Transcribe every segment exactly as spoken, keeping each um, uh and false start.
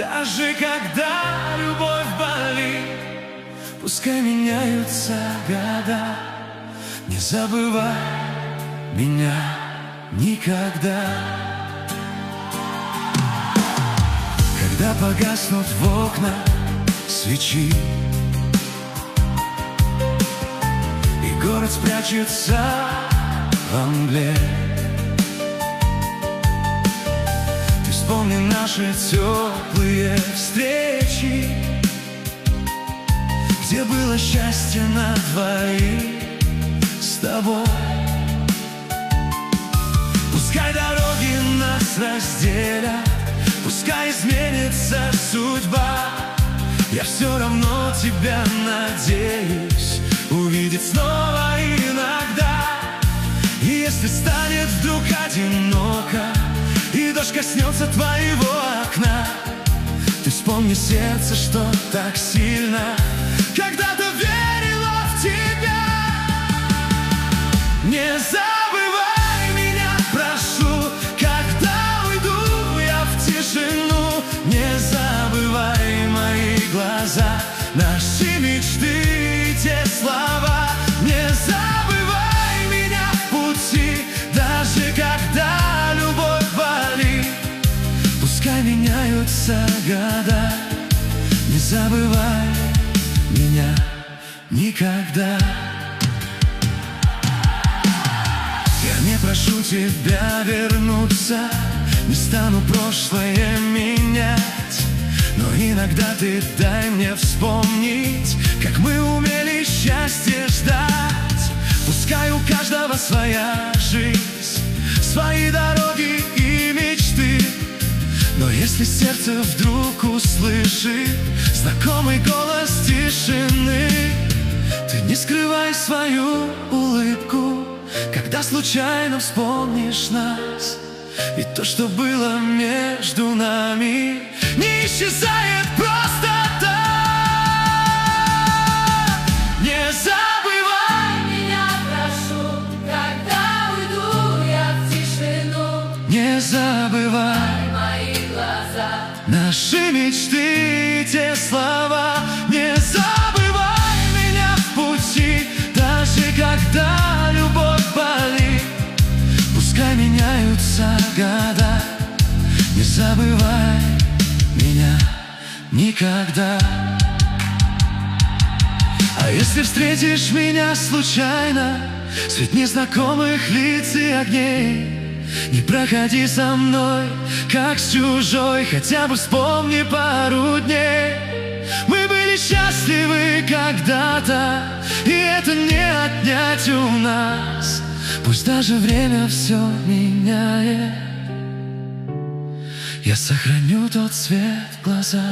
Даже когда любовь болит, пускай меняются года, не забывай меня никогда. Когда погаснут в окна свечи и город спрячется во мгле, ты вспомни наши теплые встречи, где было счастье на двоих с тобой. Пускай дороги нас разделят, пускай изменится судьба, я все равно тебя надеюсь увидеть снова иногда. И если станет вдруг одиноко, и дождь коснется твоего окна, ты вспомни сердце, что так сильно когда-то верило в тебя. Не забывай меня, прошу, когда уйду я в тишину. Не забывай мои глаза, наши мечты и те слова. Не забывай меня в пути, даже когда любовь болит. Пускай меняются года, не забывай меня никогда. Я не прошу тебя вернуться, не стану прошлое менять, но иногда ты дай мне вспомнить, как мы умели счастье ждать. Пускай у каждого своя жизнь, свои дороги и мечты, но если сердце вдруг услышит знакомый голос тишины, ты не скрывай свою улыбку, когда случайно вспомнишь нас. И то, что было между нами, не исчезает просто так. Не забывай меня, прошу, когда уйду я в тишину. Не забывай мои глаза, наши мечты и те слова. Не забывай меня в пути, даже когда любовь болит. Пускай меняются года, не забывай меня никогда. А если встретишь меня случайно средь незнакомых лиц и огней, не проходи со мной, как с чужой, хотя бы вспомни пару дней. Мы были счастливы когда-то, и это не отнять у нас. Пусть даже время все меняет, я сохраню тот свет в глазах.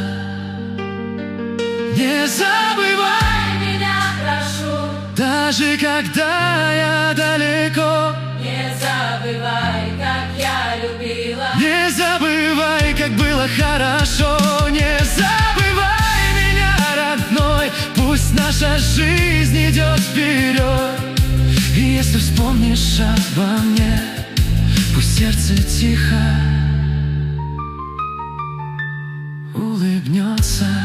Не забывай меня, прошу, даже когда я далеко. не забывай, как я любила. Не забывай, как было хорошо. Не забывай меня, родной, пусть наша жизнь идет вперед. И если вспомнишь обо мне, пусть сердце тихо улыбнется.